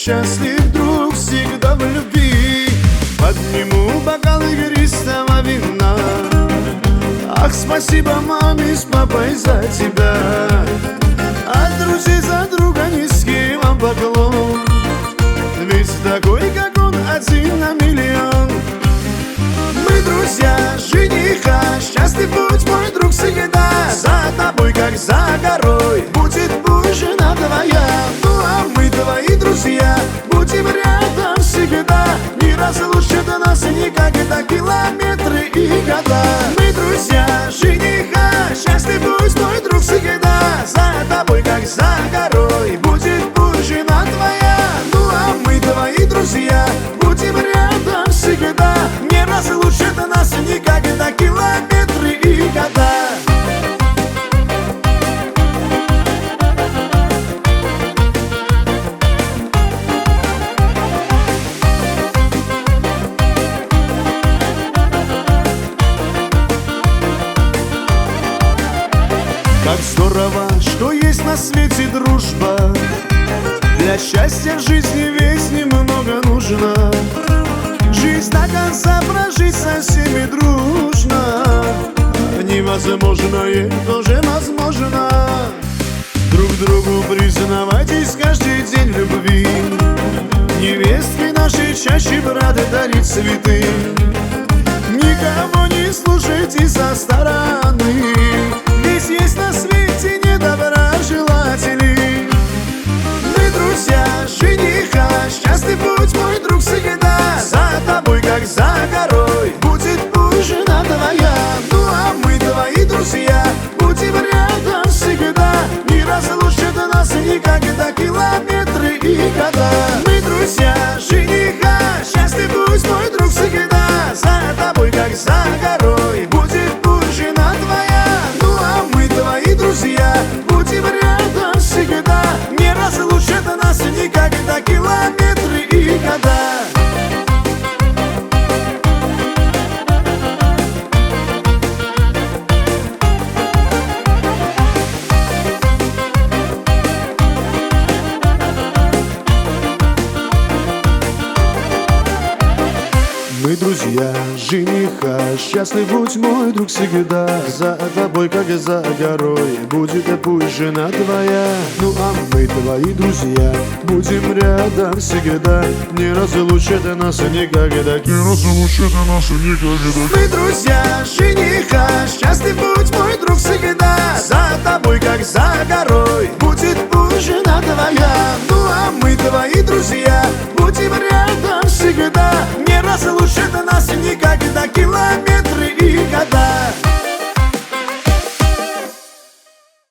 счастлив друг всегда в любви. Подниму бокал игристого вина. Ах, спасибо маме с папой за тебя. От друзей за друга низкий вам поклон. Ведь такой, как он, один на миллион. Мы друзья жениха, счастлив будь мой друг всегда. За тобой, как за горой, будет пусть жена твоя. Ну а мы твои друзья, будем рядом всегда. Не разлучат нас никогда километры и года. Мы друзья жениха, счастлив будь мой друг всегда. За тобой, как за горой, будет пусть жена твоя. Ну а мы твои друзья, будем рядом всегда. Не разлучат нас никогда километры и года. Как здорово, что есть на свете дружба. Для счастья в жизни ведь немного нужно. Жизнь до конца прожить со всеми дружно. Невозможное тоже возможно. Друг другу признавайтесь каждый день в любви. Невестки нашей чаще браты дарить цветы. Никого не слушайте со стороны. Ведь есть на свете недоброжелатели. Мы друзья жениха, счастлив будь мой друг всегда. За тобой, как за горой, будет пусть жена твоя. Ну а мы твои друзья, будем рядом всегда. Не разлучат нас никогда километры и года. Мы друзья жениха, счастлив будь мой друг всегда. За тобой, как за горой, будет пусть жена твоя. Ну а мы твои друзья, будем рядом всегда. Не разлучат нас никогда километры и года. Мы друзья жениха, счастлив будь мой друг всегда. За тобой, как и за горой, будет пусть жена твоя. Ну а мы твои друзья, будем рядом всегда. Не разлучат нас никогда. Не разлучат нас никогда. Мы друзья жениха, счастлив будь мой друг всегда. За тобой, как за горой, будет пусть жена твоя. Ну а мы твои друзья, будем рядом всегда. Не разлучат нас никогда километры и года.